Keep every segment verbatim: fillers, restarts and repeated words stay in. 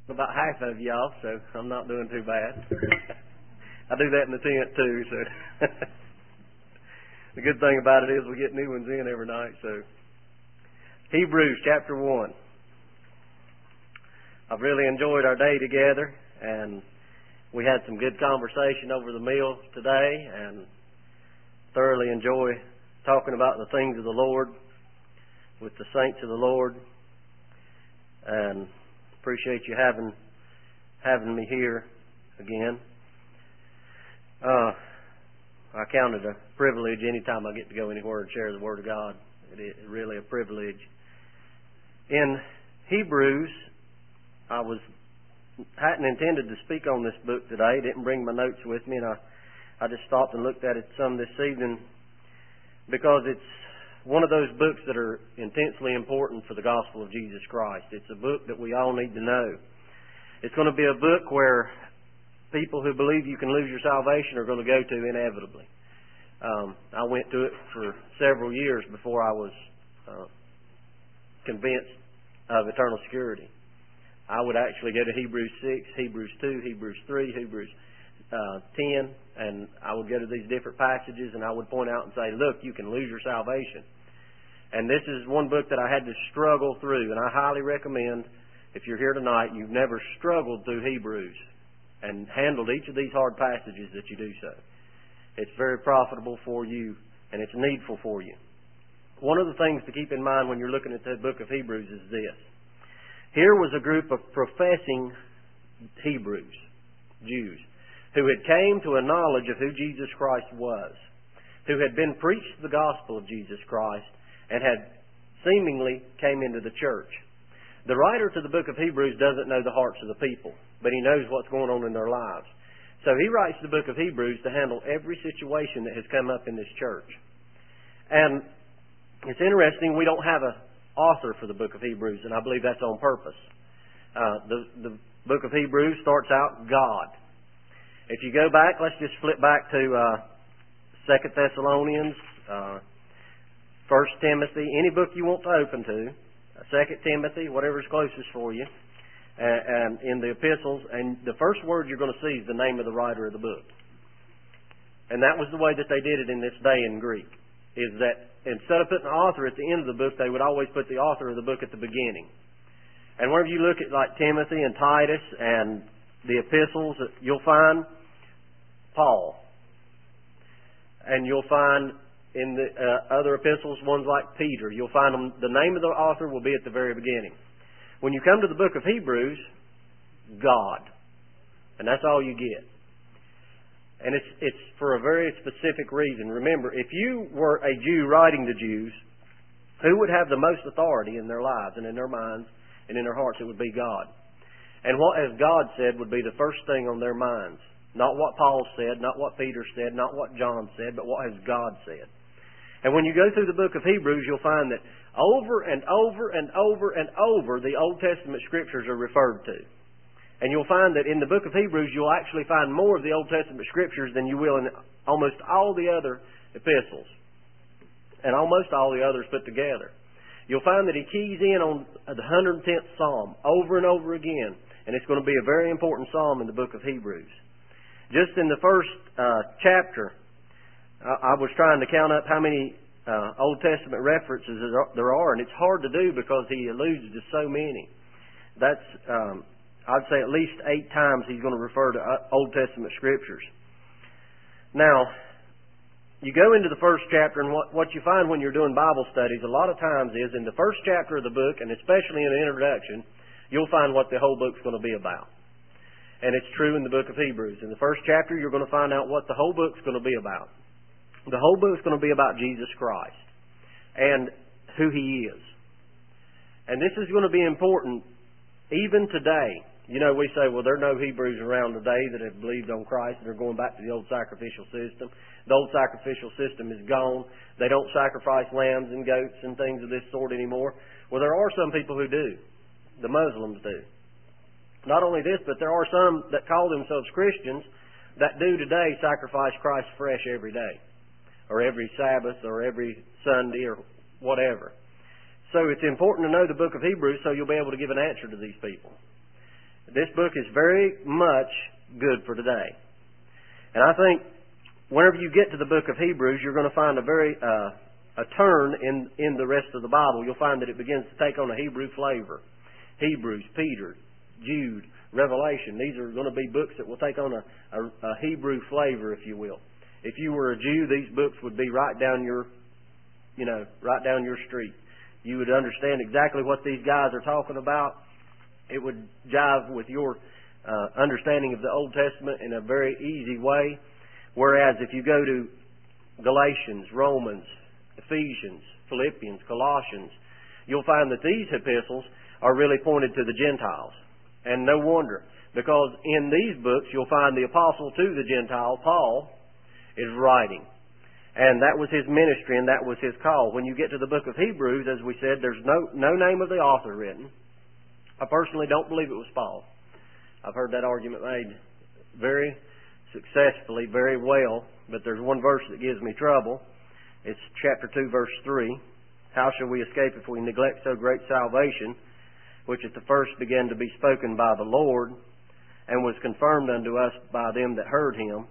about half of y'all, so I'm not doing too bad. I do that in the tent too, so the good thing about it is we get new ones in every night. So Hebrews chapter one. I've really enjoyed our day together, and we had some good conversation over the meal today, and thoroughly enjoy talking about the things of the Lord with the saints of the Lord, and appreciate you having having me here again. Uh, I count it a privilege anytime I get to go anywhere and share the Word of God. It is really a privilege. In Hebrews, I was hadn't intended to speak on this book today. Didn't bring my notes with me, and I I just stopped and looked at it some this evening because it's one of those books that are intensely important for the gospel of Jesus Christ. It's a book that we all need to know. It's going to be a book where people who believe you can lose your salvation are going to go to inevitably. Um, I went to it for several years before I was uh, convinced of eternal security. I would actually go to Hebrews six, Hebrews two, Hebrews three, Hebrews uh, ten, and I would go to these different passages and I would point out and say, look, you can lose your salvation. And this is one book that I had to struggle through, and I highly recommend, if you're here tonight, you've never struggled through Hebrews and handled each of these hard passages, that you do so. It's very profitable for you, and it's needful for you. One of the things to keep in mind when you're looking at the book of Hebrews is this. Here was a group of professing Hebrews, Jews, who had came to a knowledge of who Jesus Christ was, who had been preached the gospel of Jesus Christ, and had seemingly came into the church. The writer to the book of Hebrews doesn't know the hearts of the people, but he knows what's going on in their lives. So he writes the book of Hebrews to handle every situation that has come up in this church. And it's interesting, we don't have an author for the book of Hebrews, and I believe that's on purpose. Uh, the, the book of Hebrews starts out God. If you go back, let's just flip back to uh, Second Thessalonians, uh, First Timothy, any book you want to open to, Second Timothy, whatever's closest for you, and, and in the epistles, and the first word you're going to see is the name of the writer of the book. And that was the way that they did it in this day in Greek, is that instead of putting the author at the end of the book, they would always put the author of the book at the beginning. And whenever you look at like Timothy and Titus and the epistles, you'll find Paul. And you'll find in the uh, other epistles, ones like Peter, you'll find them, the name of the author will be at the very beginning. When you come to the book of Hebrews, God. And that's all you get. And it's it's for a very specific reason. Remember, if you were a Jew writing to Jews, who would have the most authority in their lives and in their minds and in their hearts? It would be God. And what has God said would be the first thing on their minds. Not what Paul said, not what Peter said, not what John said, but what has God said. And when you go through the book of Hebrews, you'll find that over and over and over and over the Old Testament Scriptures are referred to. And you'll find that in the book of Hebrews, you'll actually find more of the Old Testament Scriptures than you will in almost all the other epistles. And almost all the others put together. You'll find that he keys in on the one hundred tenth Psalm over and over again. And it's going to be a very important psalm in the book of Hebrews. Just in the first uh, chapter, I was trying to count up how many uh, Old Testament references there are, and it's hard to do because he alludes to so many. That's, um, I'd say at least eight times he's going to refer to Old Testament Scriptures. Now, you go into the first chapter, and what, what you find when you're doing Bible studies a lot of times is in the first chapter of the book, and especially in the introduction, you'll find what the whole book's going to be about. And it's true in the book of Hebrews. In the first chapter, you're going to find out what the whole book's going to be about. The whole book is going to be about Jesus Christ and who He is. And this is going to be important even today. You know, we say, well, there are no Hebrews around today that have believed on Christ and are going back to the old sacrificial system. The old sacrificial system is gone. They don't sacrifice lambs and goats and things of this sort anymore. Well, there are some people who do. The Muslims do. Not only this, but there are some that call themselves Christians that do today sacrifice Christ fresh every day, or every Sabbath, or every Sunday, or whatever. So it's important to know the book of Hebrews so you'll be able to give an answer to these people. this book is very much good for today. And I think whenever you get to the book of Hebrews, you're going to find a very uh, a turn in, in the rest of the Bible. You'll find that it begins to take on a Hebrew flavor. Hebrews, Peter, Jude, Revelation. These are going to be books that will take on a, a, a Hebrew flavor, if you will. If you were a Jew, these books would be right down your, you know, right down your street. You would understand exactly what these guys are talking about. It would jive with your uh, understanding of the Old Testament in a very easy way. Whereas if you go to Galatians, Romans, Ephesians, Philippians, Colossians, you'll find that these epistles are really pointed to the Gentiles. And no wonder, because in these books you'll find the apostle to the Gentile, Paul, is writing. And that was his ministry and that was his call. When you get to the book of Hebrews, as we said, there's no, no name of the author written. I personally don't believe it was Paul. I've heard that argument made very successfully, very well, but there's one verse that gives me trouble. It's chapter two, verse three. How shall we escape if we neglect so great salvation, which at the first began to be spoken by the Lord, and was confirmed unto us by them that heard him?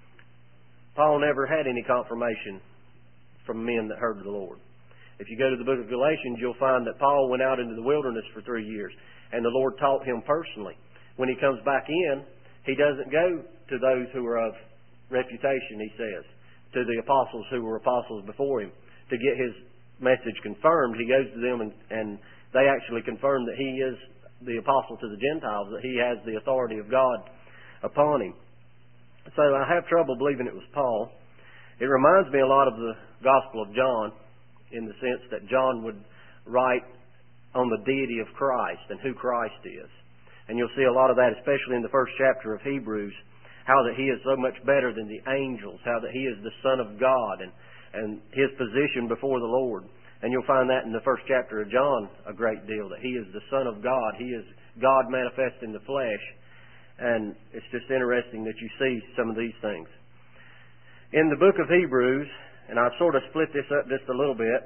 Paul never had any confirmation from men that heard the Lord. If you go to the book of Galatians, you'll find that Paul went out into the wilderness for three years, and the Lord taught him personally. When he comes back in, he doesn't go to those who are of reputation, he says, to the apostles who were apostles before him, to get his message confirmed. He goes to them, and, and they actually confirm that he is the apostle to the Gentiles, that he has the authority of God upon him. So I have trouble believing it was Paul. It reminds me a lot of the Gospel of John, in the sense that John would write on the deity of Christ and who Christ is. And you'll see a lot of that, especially in the first chapter of Hebrews, how that he is so much better than the angels, how that he is the Son of God, and, and his position before the Lord. And you'll find that in the first chapter of John a great deal, that he is the Son of God. He is God manifest in the flesh. And it's just interesting that you see some of these things. In the book of Hebrews, and I've sort of split this up just a little bit.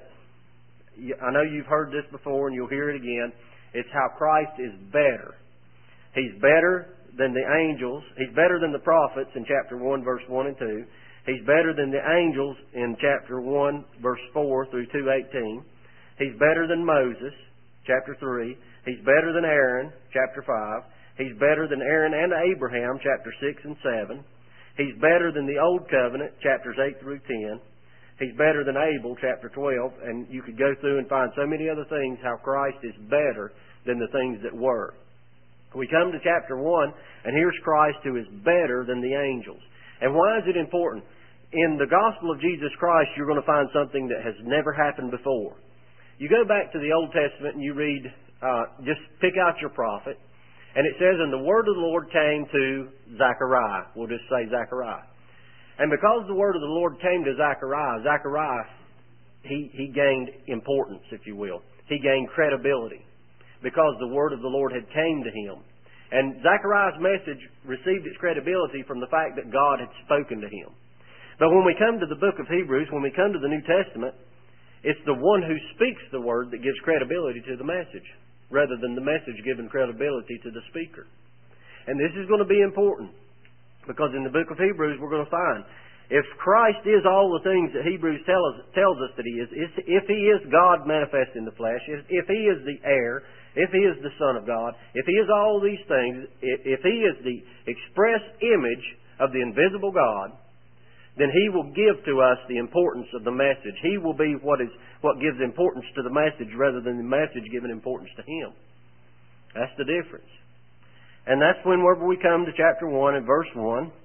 I know you've heard this before and you'll hear it again. It's how Christ is better. He's better than the angels. He's better than the prophets in chapter one, verse one and two. He's better than the angels in chapter one, verse four through two eighteen. He's better than Moses, chapter three. He's better than Aaron, chapter five. He's better than Aaron and Abraham, chapter six and seven. He's better than the Old Covenant, chapters eight through ten. He's better than Abel, chapter twelve. And you could go through and find so many other things how Christ is better than the things that were. We come to chapter one, and here's Christ who is better than the angels. And why is it important? In the gospel of Jesus Christ, you're going to find something that has never happened before. You go back to the Old Testament and you read, uh, just pick out your prophet. And it says, and the word of the Lord came to Zechariah. We'll just say Zechariah. And because the word of the Lord came to Zechariah, Zechariah, he, he gained importance, if you will. He gained credibility because the word of the Lord had came to him. And Zechariah's message received its credibility from the fact that God had spoken to him. But when we come to the book of Hebrews, when we come to the New Testament, it's the one who speaks the word that gives credibility to the message, rather than the message giving credibility to the speaker. And this is going to be important, because in the book of Hebrews we're going to find, if Christ is all the things that Hebrews tell us, tells us that He is, if He is God manifest in the flesh, if, if He is the heir, if He is the Son of God, if He is all these things, if He is the express image of the invisible God, then He will give to us the importance of the message. He will be what is what gives importance to the message rather than the message giving importance to Him. That's the difference. And that's whenever we come to chapter one and verse one,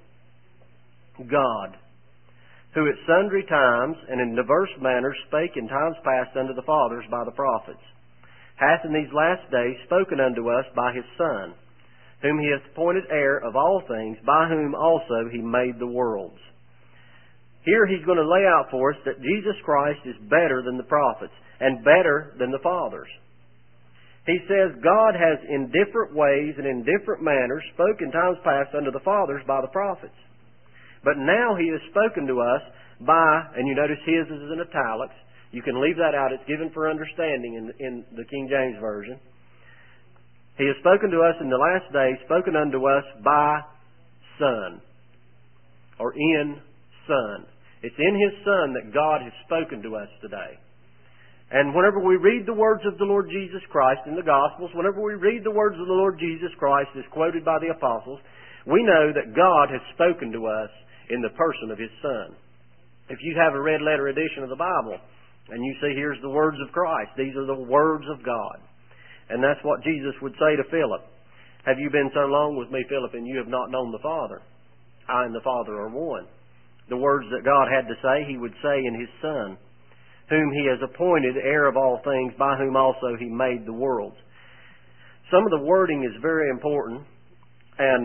God, who at sundry times and in diverse manners spake in times past unto the fathers by the prophets, hath in these last days spoken unto us by His Son, whom He hath appointed heir of all things, by whom also He made the worlds. Here He's going to lay out for us that Jesus Christ is better than the prophets and better than the fathers. He says God has in different ways and in different manners spoken times past unto the fathers by the prophets. But now He has spoken to us by, and you notice His is in italics. You can leave that out. It's given for understanding in, in the King James Version. He has spoken to us in the last days, spoken unto us by Son, or in Son. It's in His Son that God has spoken to us today. And whenever we read the words of the Lord Jesus Christ in the Gospels, whenever we read the words of the Lord Jesus Christ as quoted by the apostles, we know that God has spoken to us in the person of His Son. If you have a red letter edition of the Bible, and you see here's the words of Christ, these are the words of God. And that's what Jesus would say to Philip. Have you been so long with me, Philip, and you have not known the Father? I and the Father are one. The words that God had to say, He would say in His Son, whom He has appointed heir of all things, by whom also He made the worlds. Some of the wording is very important, and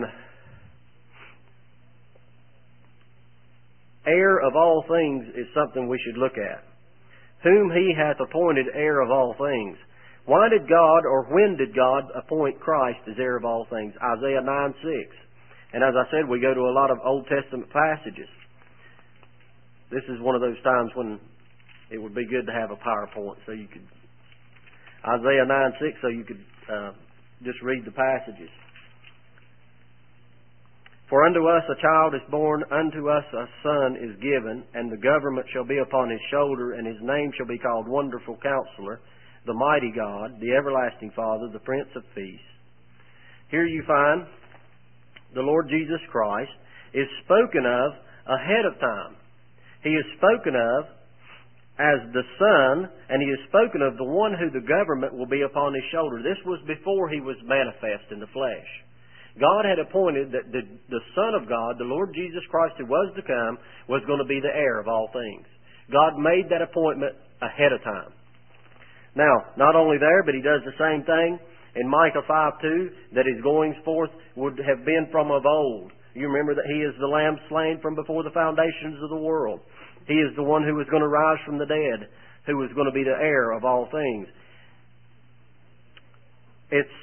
heir of all things is something we should look at. Whom He hath appointed heir of all things. Why did God, or when did God appoint Christ as heir of all things? Isaiah nine six. And as I said, we go to a lot of Old Testament passages. This is one of those times when it would be good to have a PowerPoint so you could... Isaiah nine six, so you could uh, just read the passages. For unto us a child is born, unto us a son is given, and the government shall be upon His shoulder, and His name shall be called Wonderful Counselor, the Mighty God, the Everlasting Father, the Prince of Peace. Here you find the Lord Jesus Christ is spoken of ahead of time. He is spoken of as the Son, and He is spoken of the one who the government will be upon His shoulder. This was before He was manifest in the flesh. God had appointed that the, the Son of God, the Lord Jesus Christ who was to come, was going to be the heir of all things. God made that appointment ahead of time. Now, not only there, but He does the same thing in Micah five two, that His goings forth would have been from of old. You remember that He is the Lamb slain from before the foundations of the world. He is the one who was going to rise from the dead, who was going to be the heir of all things. It's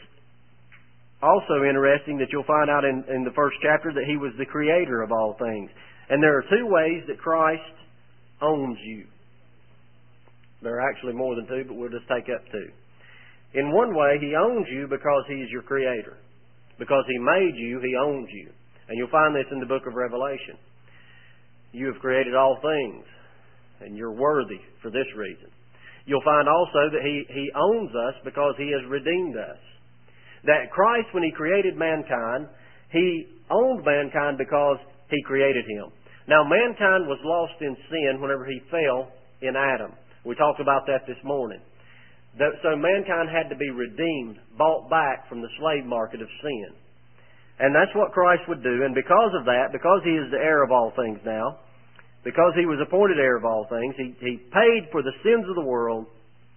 also interesting that you'll find out in, in the first chapter that He was the creator of all things. And there are two ways that Christ owns you. There are actually more than two, but we'll just take up two. In one way, He owns you because He is your creator. Because He made you, He owns you. And you'll find this in the book of Revelation. You have created all things, and you're worthy for this reason. You'll find also that He, he owns us because He has redeemed us. That Christ, when He created mankind, He owned mankind because He created him. Now, mankind was lost in sin whenever he fell in Adam. We talked about that this morning. So mankind had to be redeemed, bought back from the slave market of sin. And that's what Christ would do. And because of that, because He is the heir of all things now, because He was appointed heir of all things, He, he paid for the sins of the world.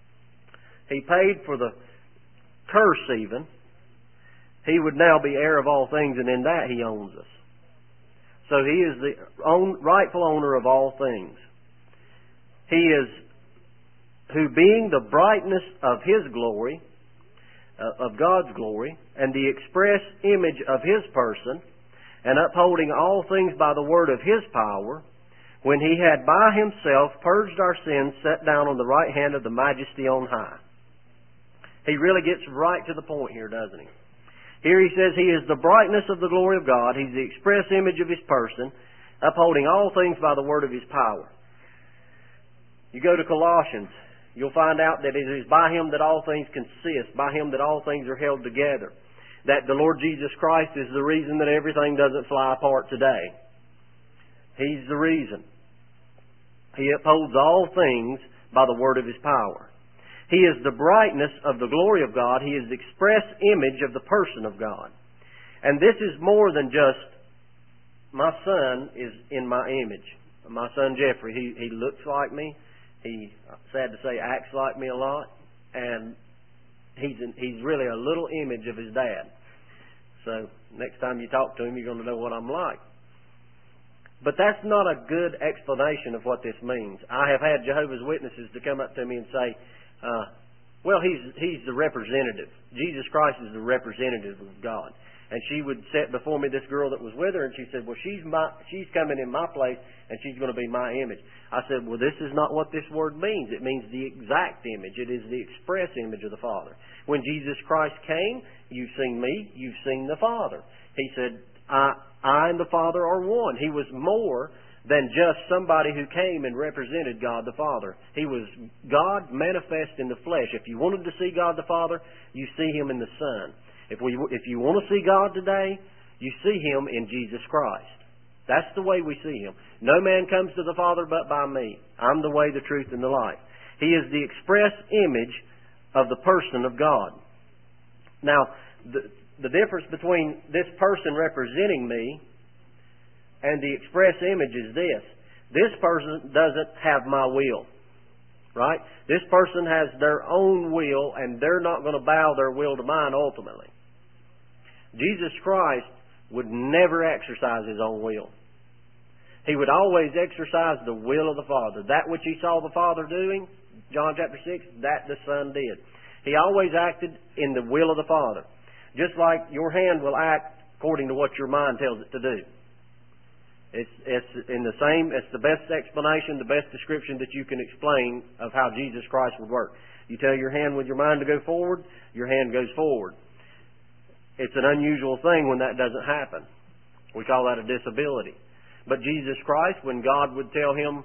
He paid for the curse even. He would now be heir of all things, and in that He owns us. So He is the own, rightful owner of all things. He is who, being the brightness of His glory, uh, of God's glory, and the express image of His person, and upholding all things by the word of His power, when He had by Himself purged our sins, sat down on the right hand of the Majesty on high. He really gets right to the point here, doesn't He? Here He says He is the brightness of the glory of God. He's the express image of His person, upholding all things by the word of His power. You go to Colossians, you'll find out that it is by Him that all things consist, by Him that all things are held together. That the Lord Jesus Christ is the reason that everything doesn't fly apart today. He's the reason. He upholds all things by the word of His power. He is the brightness of the glory of God. He is the express image of the person of God. And this is more than just, my son is in my image. My son Jeffrey, he, he looks like me. He, sad to say, acts like me a lot. And he's, an, he's really a little image of his dad. So next time you talk to him, you're going to know what I'm like. But that's not a good explanation of what this means. I have had Jehovah's Witnesses to come up to me and say, Uh, well, he's, he's the representative. Jesus Christ is the representative of God. And she would set before me this girl that was with her, and she said, well, she's my, she's coming in my place, and she's going to be my image. I said, well, this is not what this word means. It means the exact image. It is the express image of the Father. When Jesus Christ came, you've seen me, you've seen the Father. He said, I, I and the Father are one. He was more than just somebody who came and represented God the Father. He was God manifest in the flesh. If you wanted to see God the Father, you see Him in the Son. If we, if you want to see God today, you see Him in Jesus Christ. That's the way we see Him. No man comes to the Father but by me. I'm the way, the truth, and the life. He is the express image of the person of God. Now, the, the difference between this person representing me and the express image is this. This person doesn't have my will. Right? This person has their own will, and they're not going to bow their will to mine ultimately. Jesus Christ would never exercise His own will. He would always exercise the will of the Father. That which He saw the Father doing, John chapter six, that the Son did. He always acted in the will of the Father. Just like your hand will act according to what your mind tells it to do. It's, it's in the same, it's the best explanation, the best description that you can explain of how Jesus Christ would work. You tell your hand with your mind to go forward, your hand goes forward. It's an unusual thing when that doesn't happen. We call that a disability. But Jesus Christ, when God would tell Him,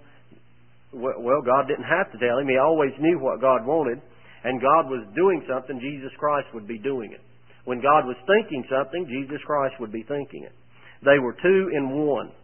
well, God didn't have to tell Him. He always knew what God wanted. And God was doing something, Jesus Christ would be doing it. When God was thinking something, Jesus Christ would be thinking it. They were two in one.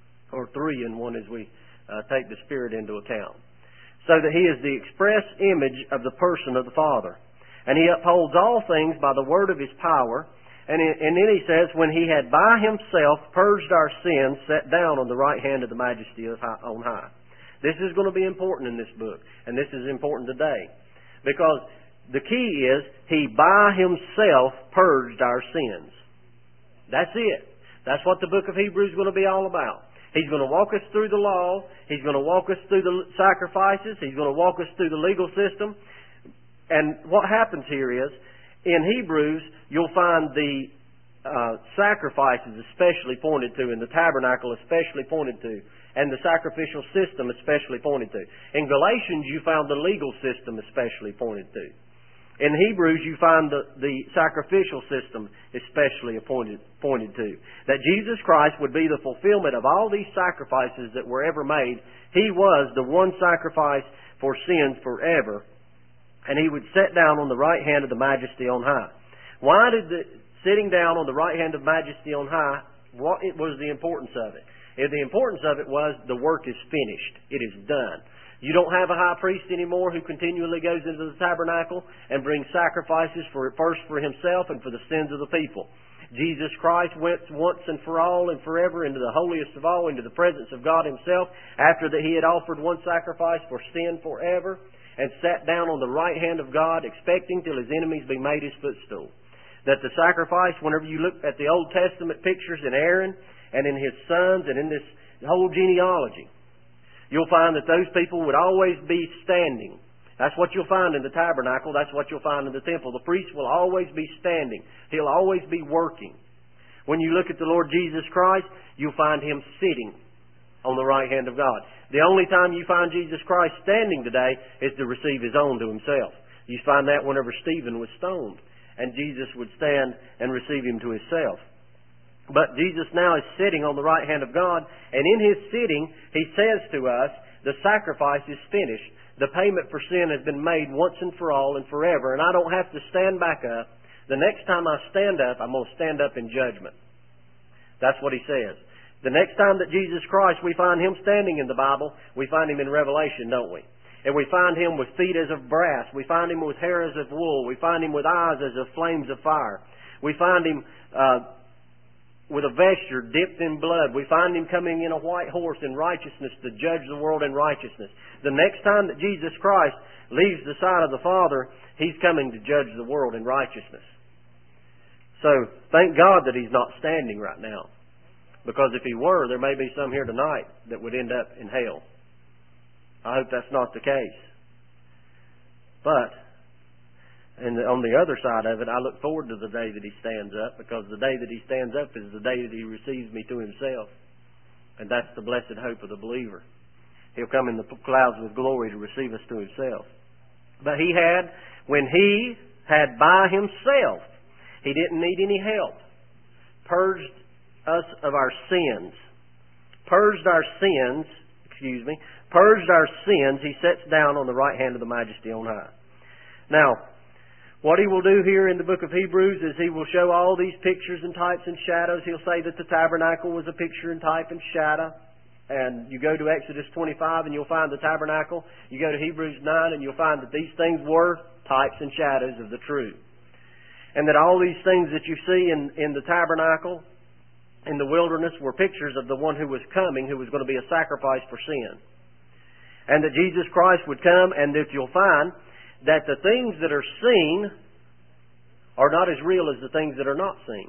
Or three in one as we uh, take the Spirit into account. So that He is the express image of the person of the Father. And He upholds all things by the word of His power. And, it, and then He says, when He had by Himself purged our sins, sat down on the right hand of the majesty of high, on high. This is going to be important in this book. And this is important today. Because the key is, He by Himself purged our sins. That's it. That's what the book of Hebrews is going to be all about. He's going to walk us through the law. He's going to walk us through the sacrifices. He's going to walk us through the legal system. And what happens here is, in Hebrews, you'll find the uh, sacrifices especially pointed to, and the tabernacle especially pointed to, and the sacrificial system especially pointed to. In Galatians, you found the legal system especially pointed to. In Hebrews, you find the, the sacrificial system especially appointed, pointed to. That Jesus Christ would be the fulfillment of all these sacrifices that were ever made. He was the one sacrifice for sins forever. And He would sit down on the right hand of the majesty on high. Why did the sitting down on the right hand of majesty on high, what it was the importance of it? And the importance of it was the work is finished. It is done. You don't have a high priest anymore who continually goes into the tabernacle and brings sacrifices for first for himself and for the sins of the people. Jesus Christ went once and for all and forever into the holiest of all, into the presence of God Himself, after that He had offered one sacrifice for sin forever, and sat down on the right hand of God, expecting till His enemies be made His footstool. That the sacrifice, whenever you look at the Old Testament pictures in Aaron and in his sons and in this whole genealogy, you'll find that those people would always be standing. That's what you'll find in the tabernacle. That's what you'll find in the temple. The priest will always be standing. He'll always be working. When you look at the Lord Jesus Christ, you'll find Him sitting on the right hand of God. The only time you find Jesus Christ standing today is to receive His own to Himself. You find that whenever Stephen was stoned, and Jesus would stand and receive him to Himself. But Jesus now is sitting on the right hand of God, and in His sitting, He says to us, the sacrifice is finished. The payment for sin has been made once and for all and forever, and I don't have to stand back up. The next time I stand up, I'm going to stand up in judgment. That's what He says. The next time that Jesus Christ, we find Him standing in the Bible, we find Him in Revelation, don't we? And we find Him with feet as of brass. We find Him with hair as of wool. We find Him with eyes as of flames of fire. We find Him uh, with a vesture dipped in blood. We find Him coming in a white horse in righteousness to judge the world in righteousness. The next time that Jesus Christ leaves the side of the Father, He's coming to judge the world in righteousness. So, thank God that He's not standing right now. Because if He were, there may be some here tonight that would end up in hell. I hope that's not the case. But And on the other side of it, I look forward to the day that He stands up, because the day that He stands up is the day that He receives me to Himself. And that's the blessed hope of the believer. He'll come in the clouds with glory to receive us to Himself. But He had, when He had by Himself, He didn't need any help, purged us of our sins, purged our sins, excuse me, purged our sins, He sits down on the right hand of the Majesty on high. Now, what He will do here in the book of Hebrews is He will show all these pictures and types and shadows. He'll say that the tabernacle was a picture and type and shadow. And you go to Exodus twenty-five and you'll find the tabernacle. You go to Hebrews nine and you'll find that these things were types and shadows of the true. And that all these things that you see in, in the tabernacle, in the wilderness, were pictures of the one who was coming, who was going to be a sacrifice for sin. And that Jesus Christ would come, and that you'll find that the things that are seen are not as real as the things that are not seen.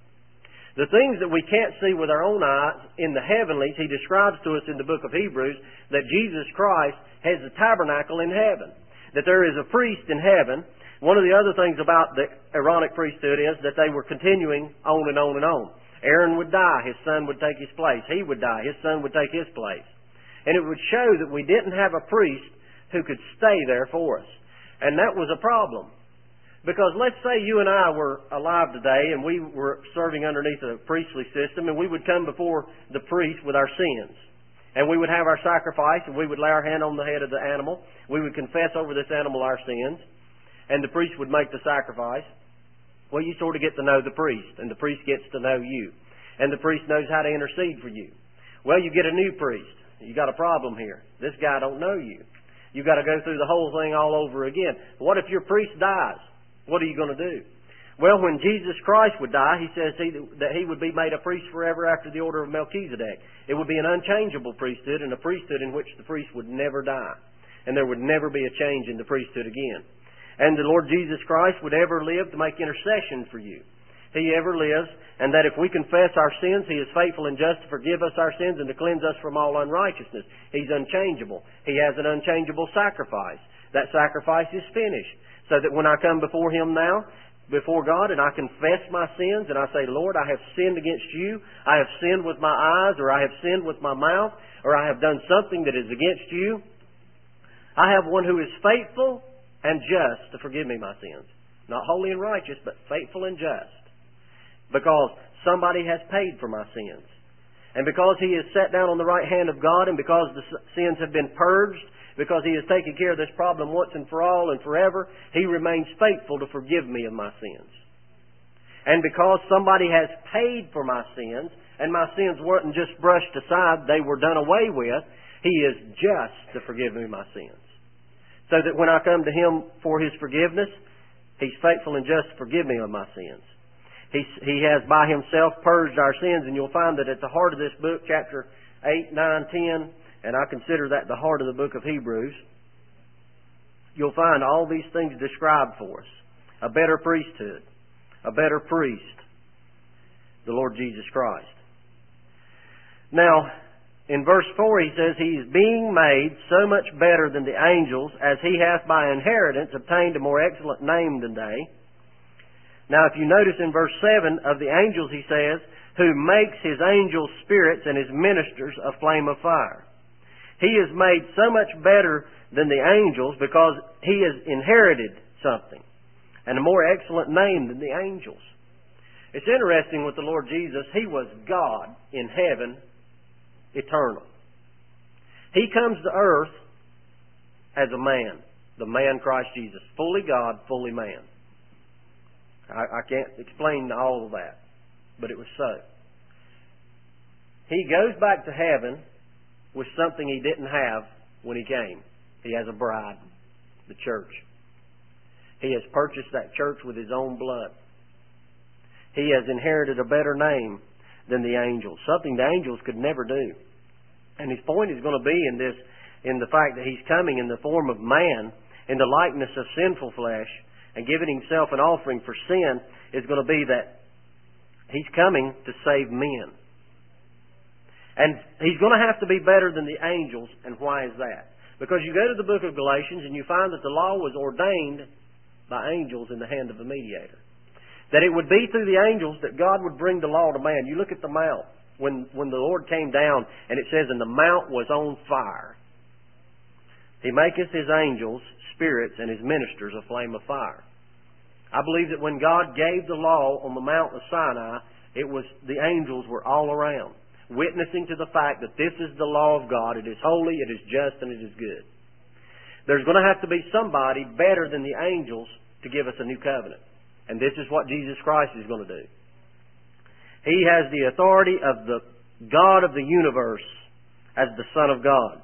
The things that we can't see with our own eyes in the heavenlies, He describes to us in the book of Hebrews that Jesus Christ has a tabernacle in heaven, that there is a priest in heaven. One of the other things about the Aaronic priesthood is that they were continuing on and on and on. Aaron would die, his son would take his place. He would die, his son would take his place. And it would show that we didn't have a priest who could stay there for us. And that was a problem. Because let's say you and I were alive today and we were serving underneath a priestly system, and we would come before the priest with our sins. And we would have our sacrifice, and we would lay our hand on the head of the animal. We would confess over this animal our sins. And the priest would make the sacrifice. Well, you sort of get to know the priest, and the priest gets to know you. And the priest knows how to intercede for you. Well, you get a new priest. You got a problem here. This guy don't know you. You've got to go through the whole thing all over again. What if your priest dies? What are you going to do? Well, when Jesus Christ would die, He says he, that He would be made a priest forever after the order of Melchizedek. It would be an unchangeable priesthood, and a priesthood in which the priest would never die. And there would never be a change in the priesthood again. And the Lord Jesus Christ would ever live to make intercession for you. He ever lives, and that if we confess our sins, He is faithful and just to forgive us our sins and to cleanse us from all unrighteousness. He's unchangeable. He has an unchangeable sacrifice. That sacrifice is finished. So that when I come before Him now, before God, and I confess my sins, and I say, Lord, I have sinned against You, I have sinned with my eyes, or I have sinned with my mouth, or I have done something that is against You, I have one who is faithful and just to forgive me my sins. Not holy and righteous, but faithful and just. Because somebody has paid for my sins. And because He is set down on the right hand of God, and because the sins have been purged, because He has taken care of this problem once and for all and forever, He remains faithful to forgive me of my sins. And because somebody has paid for my sins, and my sins weren't just brushed aside, they were done away with, He is just to forgive me my sins. So that when I come to Him for His forgiveness, He's faithful and just to forgive me of my sins. He, he has by Himself purged our sins, and you'll find that at the heart of this book, chapter eight, nine, ten, and I consider that the heart of the book of Hebrews, you'll find all these things described for us. A better priesthood, a better priest, the Lord Jesus Christ. Now, in verse four He says, He is being made so much better than the angels, as He hath by inheritance obtained a more excellent name than they. Now, if you notice in verse seven of the angels, He says, who makes His angels spirits and His ministers a flame of fire. He is made so much better than the angels because He has inherited something, and a more excellent name than the angels. It's interesting with the Lord Jesus. He was God in heaven, eternal. He comes to earth as a man, the man Christ Jesus, fully God, fully man. I, I can't explain all of that, but it was so. He goes back to heaven with something He didn't have when He came. He has a bride, the church. He has purchased that church with His own blood. He has inherited a better name than the angels, something the angels could never do. And His point is going to be in this, in the fact that He's coming in the form of man, in the likeness of sinful flesh, and giving Himself an offering for sin, is going to be that He's coming to save men. And He's going to have to be better than the angels. And why is that? Because you go to the book of Galatians and you find that the law was ordained by angels in the hand of the mediator. That it would be through the angels that God would bring the law to man. You look at the mount. When, when the Lord came down, and it says, and the mount was on fire. He maketh His angels spirits and His ministers a flame of fire. I believe that when God gave the law on the Mount of Sinai, it was the angels were all around, witnessing to the fact that this is the law of God. It is holy, it is just, and it is good. There's going to have to be somebody better than the angels to give us a new covenant. And this is what Jesus Christ is going to do. He has the authority of the God of the universe as the Son of God.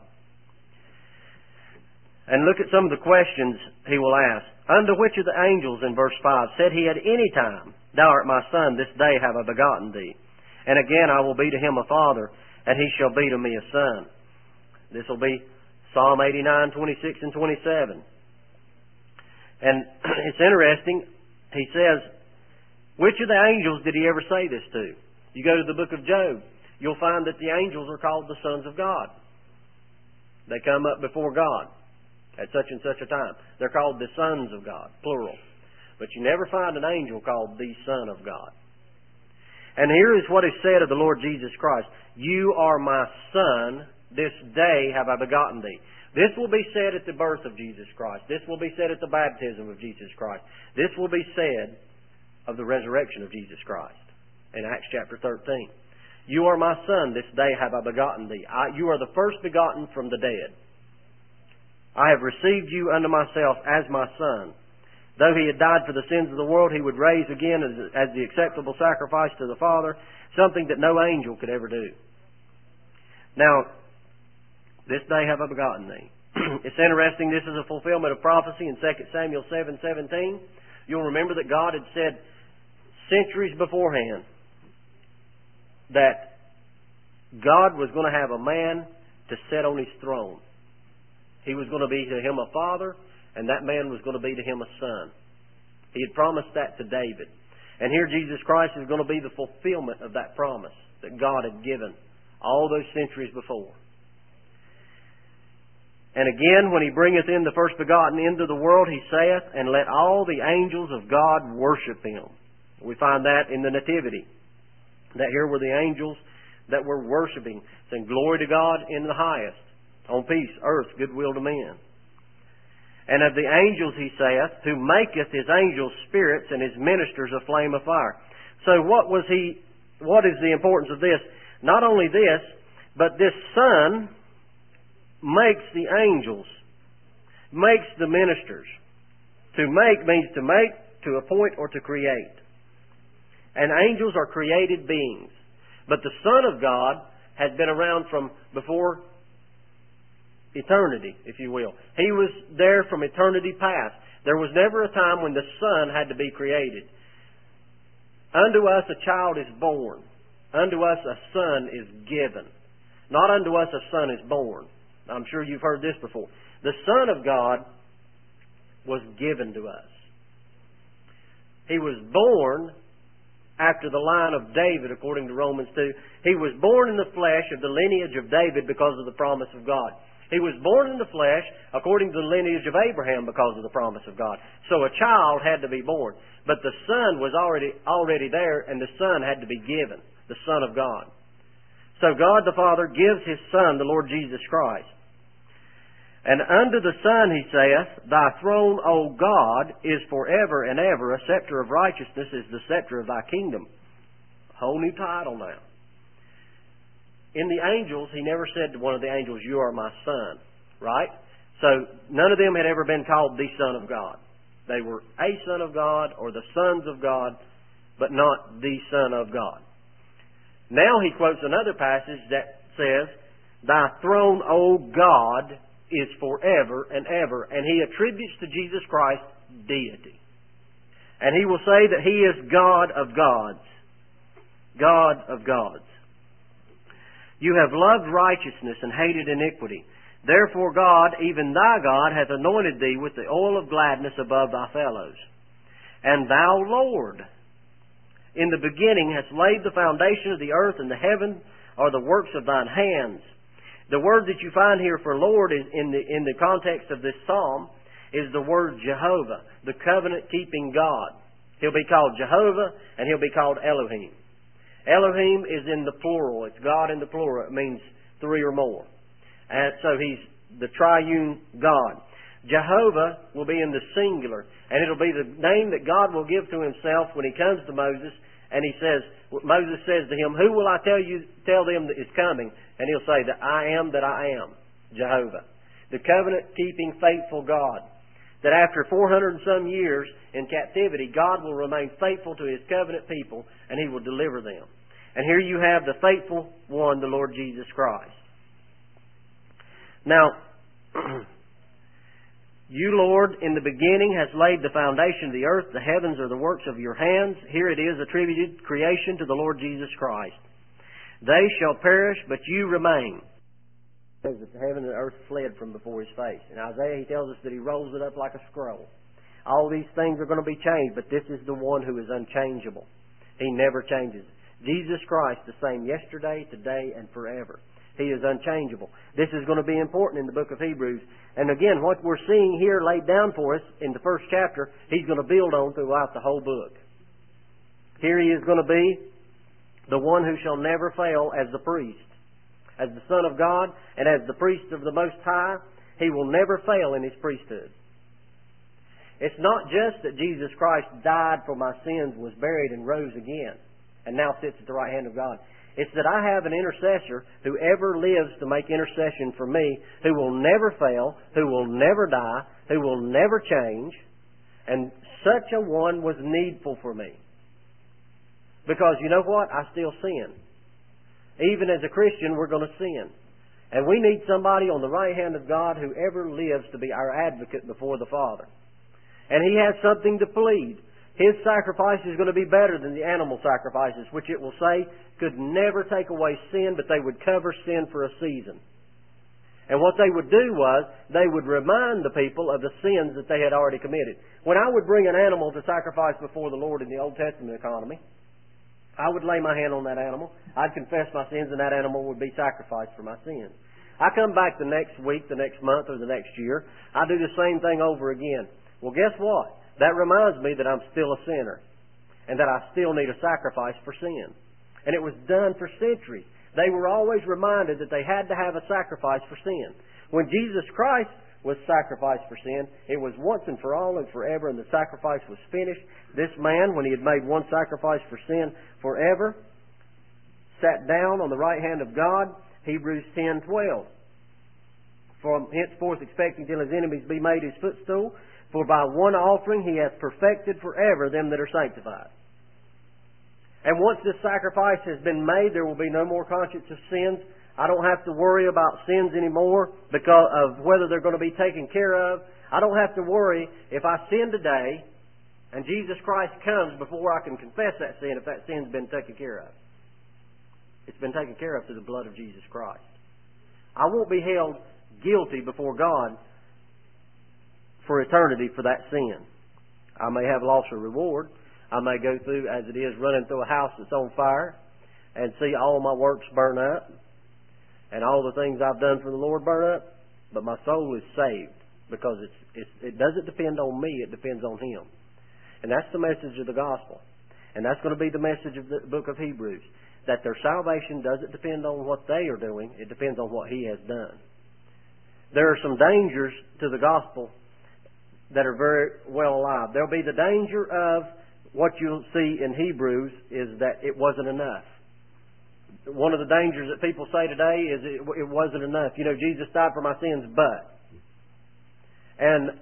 And look at some of the questions He will ask. Unto which of the angels, in verse five, said He at any time, Thou art my Son, this day have I begotten Thee. And again I will be to him a father, and he shall be to me a son. This will be Psalm eighty-nine, twenty-six and twenty-seven. And it's interesting, he says, which of the angels did He ever say this to? You go to the book of Job, you'll find that the angels are called the sons of God. They come up before God at such and such a time. They're called the sons of God, plural. But you never find an angel called the Son of God. And here is what is said of the Lord Jesus Christ. You are my Son, this day have I begotten Thee. This will be said at the birth of Jesus Christ. This will be said at the baptism of Jesus Christ. This will be said of the resurrection of Jesus Christ in Acts chapter thirteen. You are my Son, this day have I begotten Thee. I, you are the first begotten from the dead. I have received you unto myself as my Son. Though He had died for the sins of the world, He would raise again as, as the acceptable sacrifice to the Father, something that no angel could ever do. Now, this day have I begotten Thee. It's interesting, this is a fulfillment of prophecy in Second Samuel seven seventeen. You'll remember that God had said centuries beforehand that God was going to have a man to sit on His throne. He was going to be to him a father, and that man was going to be to him a son. He had promised that to David. And here Jesus Christ is going to be the fulfillment of that promise that God had given all those centuries before. And again, when He bringeth in the first begotten into the world, He saith, and let all the angels of God worship Him. We find that in the Nativity. That here were the angels that were worshiping, saying, glory to God in the highest, on peace, earth, goodwill to men. And of the angels He saith, who maketh His angels spirits and His ministers a flame of fire. So what was He, what is the importance of this? Not only this, but this Son makes the angels, makes the ministers. To make means to make, to appoint, or to create. And angels are created beings. But the Son of God has been around from before eternity, if you will. He was there from eternity past. There was never a time when the Son had to be created. Unto us a child is born. Unto us a son is given. Not unto us a son is born. I'm sure you've heard this before. The Son of God was given to us. He was born after the line of David, according to Romans two. He was born in the flesh of the lineage of David because of the promise of God. He was born in the flesh according to the lineage of Abraham because of the promise of God. So a child had to be born. But the Son was already, already there, and the Son had to be given, the Son of God. So God the Father gives His Son, the Lord Jesus Christ. And unto the Son He saith, Thy throne, O God, is forever and ever. A scepter of righteousness is the scepter of Thy kingdom. A whole new title now. In the angels, He never said to one of the angels, You are my Son. Right? So none of them had ever been called the Son of God. They were a Son of God or the sons of God, but not the Son of God. Now He quotes another passage that says, Thy throne, O God, is forever and ever. And He attributes to Jesus Christ deity. And He will say that He is God of gods. God of gods. You have loved righteousness and hated iniquity. Therefore God, even Thy God, hath anointed Thee with the oil of gladness above Thy fellows. And Thou, Lord, in the beginning hast laid the foundation of the earth, and the heaven are the works of Thine hands. The word that you find here for Lord is in the in the context of this psalm is the word Jehovah, the covenant-keeping God. He'll be called Jehovah, and He'll be called Elohim. Elohim is in the plural. It's God in the plural. It means three or more. And so He's the triune God. Jehovah will be in the singular, and it'll be the name that God will give to Himself when He comes to Moses, and He says, Moses says to him, "Who will I tell you, tell them that is coming?" And he'll say, "That I am that I am, Jehovah." The covenant-keeping, faithful God. That after four hundred and some years in captivity, God will remain faithful to His covenant people, and He will deliver them. And here you have the faithful one, the Lord Jesus Christ. Now, You, Lord, in the beginning has laid the foundation of the earth. The heavens are the works of Your hands. Here it is attributed creation to the Lord Jesus Christ. They shall perish, but You remain. It says that the heaven and the earth fled from before His face. In Isaiah, He tells us that He rolls it up like a scroll. All these things are going to be changed, but this is the one who is unchangeable. He never changes. Jesus Christ, the same yesterday, today, and forever. He is unchangeable. This is going to be important in the book of Hebrews. And again, what we're seeing here laid down for us in the first chapter, He's going to build on throughout the whole book. Here He is going to be the one who shall never fail as the priest. As the Son of God and as the priest of the Most High, He will never fail in His priesthood. It's not just that Jesus Christ died for my sins, was buried, and rose again, and now sits at the right hand of God. It's that I have an intercessor who ever lives to make intercession for me, who will never fail, who will never die, who will never change, and such a one was needful for me. Because you know what? I still sin. Even as a Christian, we're going to sin. And we need somebody on the right hand of God who ever lives to be our advocate before the Father. And He has something to plead. His sacrifice is going to be better than the animal sacrifices, which it will say could never take away sin, but they would cover sin for a season. And what they would do was, they would remind the people of the sins that they had already committed. When I would bring an animal to sacrifice before the Lord in the Old Testament economy, I would lay my hand on that animal, I'd confess my sins, and that animal would be sacrificed for my sins. I come back the next week, the next month, or the next year, I do the same thing over again. Well, guess what? That reminds me that I'm still a sinner and that I still need a sacrifice for sin. And it was done for centuries. They were always reminded that they had to have a sacrifice for sin. When Jesus Christ was sacrificed for sin, it was once and for all and forever, and the sacrifice was finished. This man, when He had made one sacrifice for sin forever, sat down on the right hand of God, Hebrews ten twelve. From henceforth expecting till His enemies be made His footstool. For by one offering He hath perfected forever them that are sanctified. And once this sacrifice has been made, there will be no more conscience of sins. I don't have to worry about sins anymore because of whether they're going to be taken care of. I don't have to worry if I sin today and Jesus Christ comes before I can confess that sin, if that sin's been taken care of. It's been taken care of through the blood of Jesus Christ. I won't be held guilty before God for eternity for that sin. I may have loss or reward. I may go through, as it is, running through a house that's on fire and see all my works burn up and all the things I've done for the Lord burn up, but my soul is saved because it's, it's, it doesn't depend on me, it depends on Him. And that's the message of the gospel. And that's going to be the message of the book of Hebrews, that their salvation doesn't depend on what they are doing, it depends on what He has done. There are some dangers to the gospel that are very well alive. There'll be the danger of what you'll see in Hebrews is that it wasn't enough. One of the dangers that people say today is it, it wasn't enough. You know, Jesus died for my sins, but. And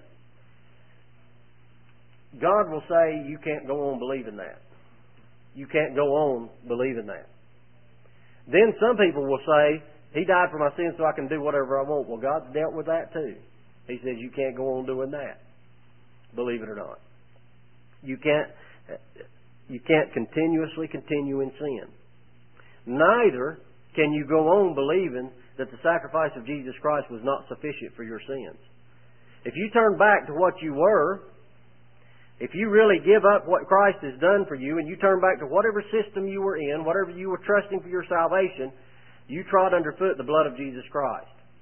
God will say, you can't go on believing that. You can't go on believing that. Then some people will say, He died for my sins so I can do whatever I want. Well, God's dealt with that too. He says you can't go on doing that. Believe it or not. You can't, you can't continuously continue in sin. Neither can you go on believing that the sacrifice of Jesus Christ was not sufficient for your sins. If you turn back to what you were, if you really give up what Christ has done for you and you turn back to whatever system you were in, whatever you were trusting for your salvation, you trod underfoot the blood of Jesus Christ.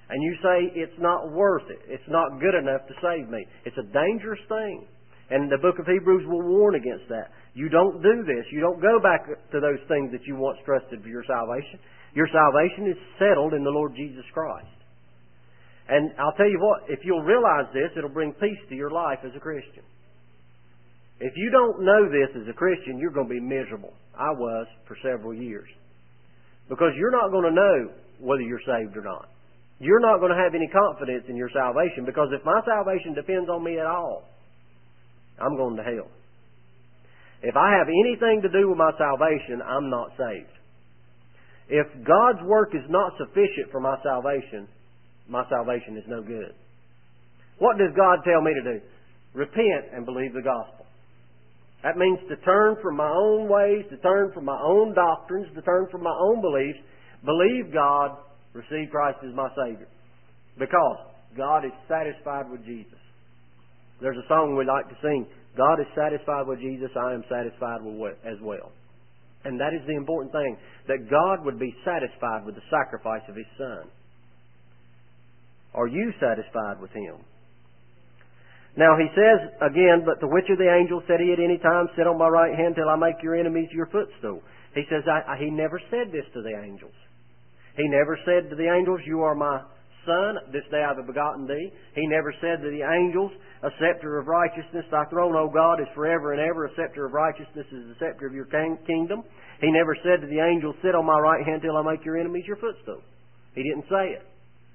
and you say it's not worth it, it's not good enough to save me. It's a dangerous thing. And the book of Hebrews will warn against that. You don't do this. You don't go back to those things that you once trusted for your salvation. Your salvation is settled in the Lord Jesus Christ. And I'll tell you what, if you'll realize this, it'll bring peace to your life as a Christian. If you don't know this as a Christian, you're going to be miserable. I was for several years. Because you're not going to know whether you're saved or not. You're not going to have any confidence in your salvation, because if my salvation depends on me at all, I'm going to hell. If I have anything to do with my salvation, I'm not saved. If God's work is not sufficient for my salvation, my salvation is no good. What does God tell me to do? Repent and believe the gospel. That means to turn from my own ways, to turn from my own doctrines, to turn from my own beliefs, believe God, receive Christ as my Savior. Because God is satisfied with Jesus. There's a song we like to sing, God is satisfied with Jesus, I am satisfied with as well. And that is the important thing, that God would be satisfied with the sacrifice of His Son. Are you satisfied with Him? Now he says again, but to which of the angels said He at any time, sit on my right hand till I make your enemies your footstool? He says, I, I, He never said this to the angels. He never said to the angels, you are my Son, this day I have begotten thee. He never said to the angels, a scepter of righteousness, thy throne, O God, is forever and ever. A scepter of righteousness is the scepter of your kingdom. He never said to the angels, sit on my right hand till I make your enemies your footstool. He didn't say it.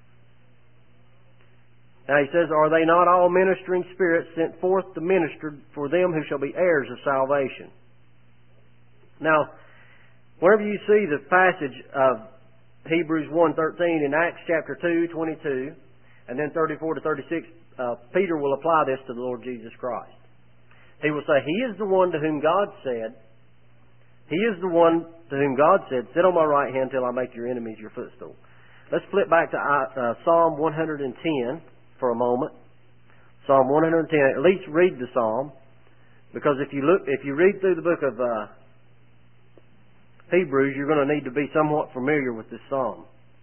Now he says, are they not all ministering spirits sent forth to minister for them who shall be heirs of salvation? Now, wherever you see the passage of Hebrews one thirteen in Acts chapter two twenty-two, and then thirty-four to thirty-six, uh, Peter will apply this to the Lord Jesus Christ. He will say, He is the one to whom God said, He is the one to whom God said, sit on my right hand till I make your enemies your footstool. Let's flip back to uh, Psalm one hundred ten for a moment. Psalm one hundred ten. At least read the Psalm, because if you look, if you read through the book of uh, Hebrews, you're going to need to be somewhat familiar with this Psalm.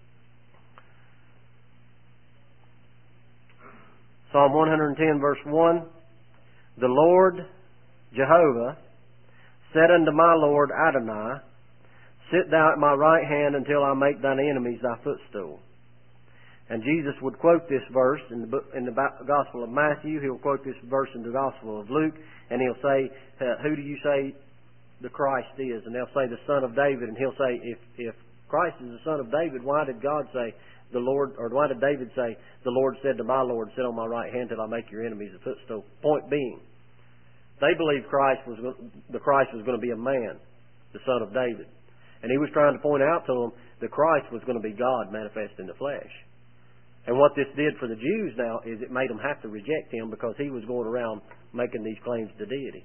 Psalm one hundred ten verse one, the Lord Jehovah said unto my Lord Adonai, sit thou at my right hand until I make thine enemies thy footstool. And Jesus would quote this verse in the book, in the Gospel of Matthew. He'll quote this verse in the Gospel of Luke, and he'll say, uh, who do you say the Christ is? And they'll say the Son of David, and he'll say, if if Christ is the Son of David, why did God say the Lord, or why did David say, the Lord said to my Lord, sit on my right hand till I make your enemies a footstool? Point being, they believed Christ was the Christ was going to be a man, the Son of David, and he was trying to point out to them that Christ was going to be God manifest in the flesh. And what this did for the Jews now is it made them have to reject Him, because He was going around making these claims to deity.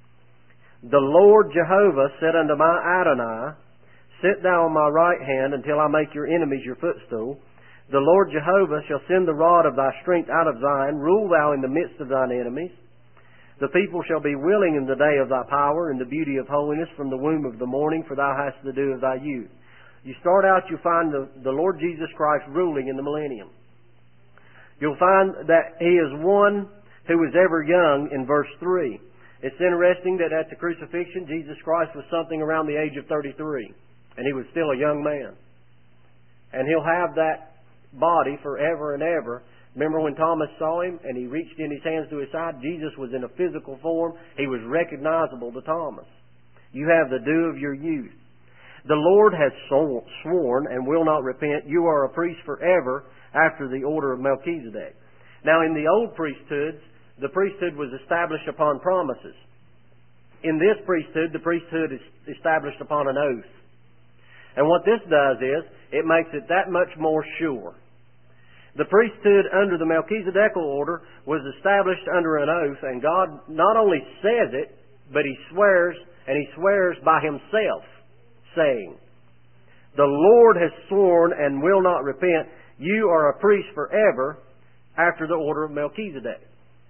The Lord Jehovah said unto my Adonai, sit thou on my right hand until I make your enemies your footstool. The Lord Jehovah shall send the rod of thy strength out of Zion. Rule thou in the midst of thine enemies. The people shall be willing in the day of thy power, in the beauty of holiness from the womb of the morning, for thou hast the dew of thy youth. You start out, you find the, the Lord Jesus Christ ruling in the millennium. You'll find that He is one who is ever young in verse three. It's interesting that at the crucifixion, Jesus Christ was something around the age of thirty-three. And He was still a young man. And He'll have that body forever and ever. Remember when Thomas saw Him and he reached in his hands to his side? Jesus was in a physical form. He was recognizable to Thomas. You have the dew of your youth. The Lord has sworn and will not repent. You are a priest forever, after the order of Melchizedek. Now, in the old priesthoods, the priesthood was established upon promises. In this priesthood, the priesthood is established upon an oath. And what this does is, it makes it that much more sure. The priesthood under the Melchizedekal order was established under an oath, and God not only says it, but He swears, and He swears by Himself, saying, the Lord has sworn and will not repent. You are a priest forever, after the order of Melchizedek.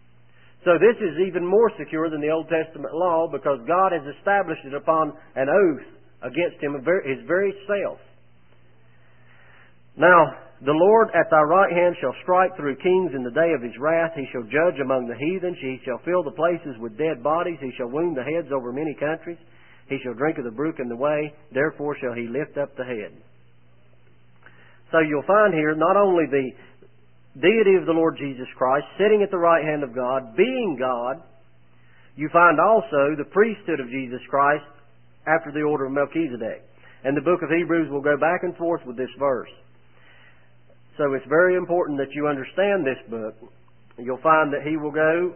So this is even more secure than the Old Testament law, because God has established it upon an oath against Him, His very self. Now, The Lord at thy right hand shall strike through kings in the day of his wrath. He shall judge among the heathens. He shall fill the places with dead bodies. He shall wound the heads over many countries. He shall drink of the brook in the way. Therefore shall he lift up the head. So you'll find here not only the deity of the Lord Jesus Christ sitting at the right hand of God, being God, you find also the priesthood of Jesus Christ after the order of Melchizedek. And the book of Hebrews will go back and forth with this verse. So it's very important that you understand this book. You'll find that he will go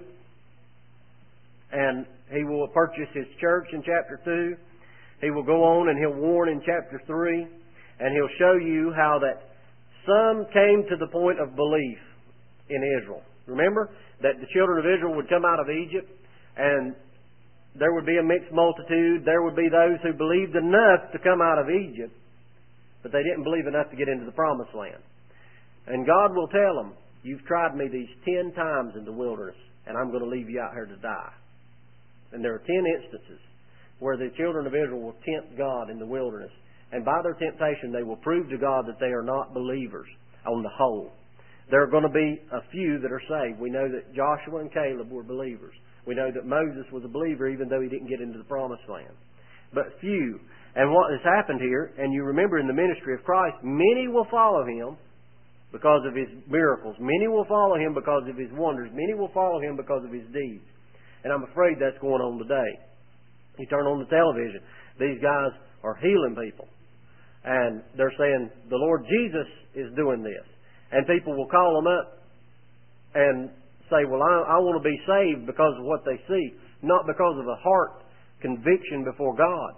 and he will purchase his church in chapter two. He will go on and he'll warn in chapter three. And he'll show you how that some came to the point of belief in Israel. Remember that the children of Israel would come out of Egypt and there would be a mixed multitude. There would be those who believed enough to come out of Egypt, but they didn't believe enough to get into the promised land. And God will tell them, you've tried me these ten times in the wilderness, and I'm going to leave you out here to die. And there are ten instances where the children of Israel will tempt God in the wilderness. And by their temptation, they will prove to God that they are not believers on the whole. There are going to be a few that are saved. We know that Joshua and Caleb were believers. We know that Moses was a believer even though he didn't get into the promised land. But few. And what has happened here, and you remember in the ministry of Christ, many will follow him because of his miracles. Many will follow him because of his wonders. Many will follow him because of his deeds. And I'm afraid that's going on today. You turn on the television, these guys are healing people. And they're saying, the Lord Jesus is doing this. And people will call them up and say, well, I, I want to be saved because of what they see, not because of a heart conviction before God.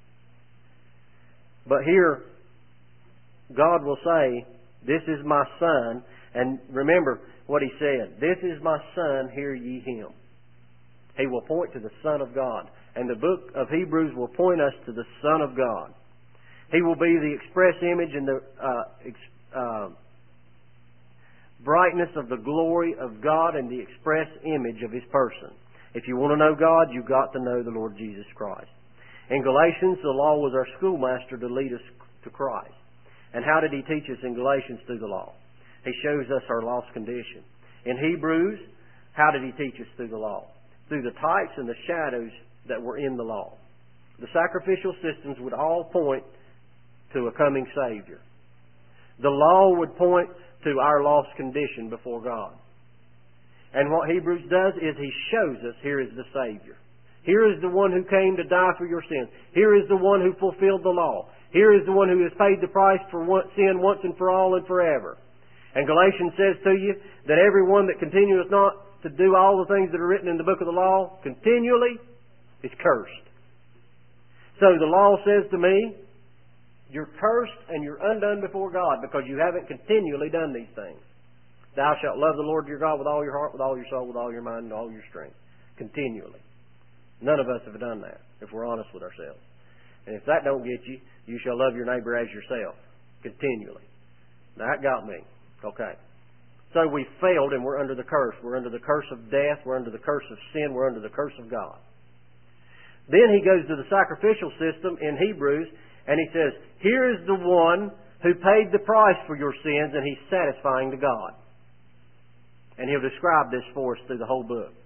But here, God will say, this is my Son. And remember what He said. This is my Son, hear ye Him. He will point to the Son of God. And the book of Hebrews will point us to the Son of God. He will be the express image and the uh, ex- uh, brightness of the glory of God and the express image of His person. If you want to know God, you've got to know the Lord Jesus Christ. In Galatians, the law was our schoolmaster to lead us to Christ. And how did He teach us in Galatians through the law? He shows us our lost condition. In Hebrews, how did He teach us through the law? Through the types and the shadows that were in the law. The sacrificial systems would all point to a coming Savior. The law would point to our lost condition before God. And what Hebrews does is he shows us, here is the Savior. Here is the one who came to die for your sins. Here is the one who fulfilled the law. Here is the one who has paid the price for sin once and for all and forever. And Galatians says to you that everyone that continueth not to do all the things that are written in the book of the law continually is cursed. So the law says to me, you're cursed and you're undone before God because you haven't continually done these things. Thou shalt love the Lord your God with all your heart, with all your soul, with all your mind, and all your strength. Continually. None of us have done that, if we're honest with ourselves. And if that don't get you, you shall love your neighbor as yourself. Continually. Now, that got me. Okay. So we failed and we're under the curse. We're under the curse of death. We're under the curse of sin. We're under the curse of God. Then he goes to the sacrificial system in Hebrews and he says, here is the one who paid the price for your sins and he's satisfying to God. And he'll describe this for us through the whole book.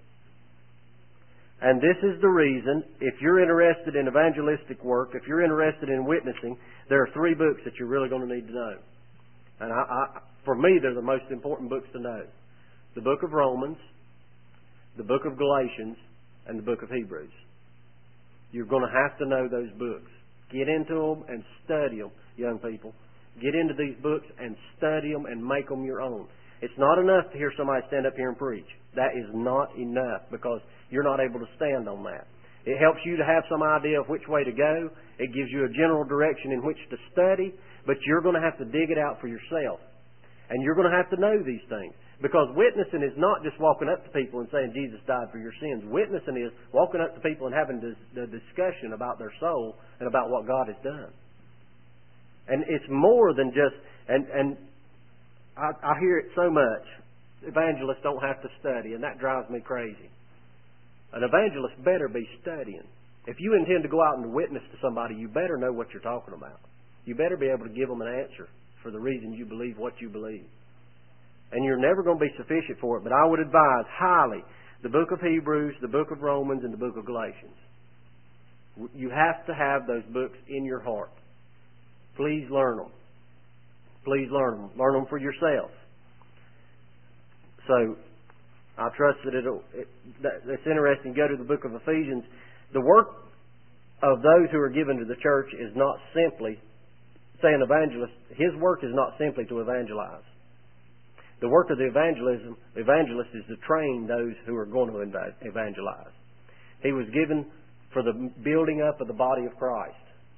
And this is the reason, if you're interested in evangelistic work, if you're interested in witnessing, there are three books that you're really going to need to know. And I, I, for me, they're the most important books to know. The book of Romans, the book of Galatians, and the book of Hebrews. You're going to have to know those books. Get into them and study them, young people. Get into these books and study them and make them your own. It's not enough to hear somebody stand up here and preach. That is not enough because you're not able to stand on that. It helps you to have some idea of which way to go. It gives you a general direction in which to study, but you're going to have to dig it out for yourself. And you're going to have to know these things. Because witnessing is not just walking up to people and saying Jesus died for your sins. Witnessing is walking up to people and having this, the discussion about their soul and about what God has done. And it's more than just, and, and I, I hear it so much, evangelists don't have to study, and that drives me crazy. An evangelist better be studying. If you intend to go out and witness to somebody, you better know what you're talking about. You better be able to give them an answer for the reason you believe what you believe. And you're never going to be sufficient for it, but I would advise highly the book of Hebrews, the book of Romans, and the book of Galatians. You have to have those books in your heart. Please learn them. Please learn them. Learn them for yourself. So, I trust that it'll, it, that's interesting. Go to the book of Ephesians. The work of those who are given to the church is not simply, say an evangelist, his work is not simply to evangelize. The work of the evangelism, evangelist is to train those who are going to evangelize. He was given for the building up of the body of Christ.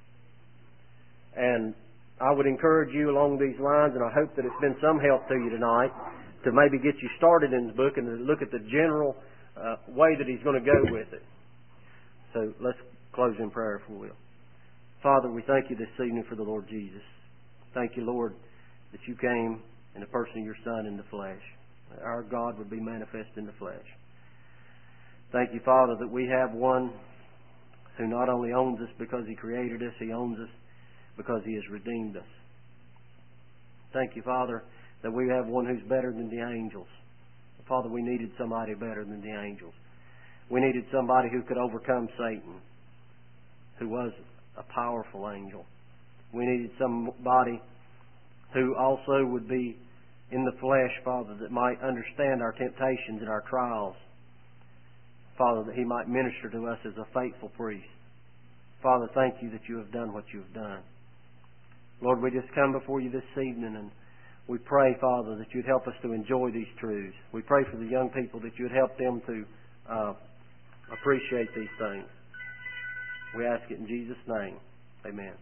And I would encourage you along these lines, and I hope that it's been some help to you tonight, to maybe get you started in the book and to look at the general uh, way that he's going to go with it. So let's close in prayer, if we will. Father, we thank you this evening for the Lord Jesus. Thank you, Lord, that you came in the person of your Son in the flesh. Our God would be manifest in the flesh. Thank you, Father, that we have one who not only owns us because He created us, He owns us because He has redeemed us. Thank you, Father, that we have one who's better than the angels. Father, we needed somebody better than the angels. We needed somebody who could overcome Satan, who was a powerful angel. We needed somebody who also would be in the flesh, Father, that might understand our temptations and our trials. Father, that He might minister to us as a faithful priest. Father, thank you that you have done what you have done. Lord, we just come before you this evening and we pray, Father, that you'd help us to enjoy these truths. We pray for the young people that you'd help them to uh, appreciate these things. We ask it in Jesus' name. Amen.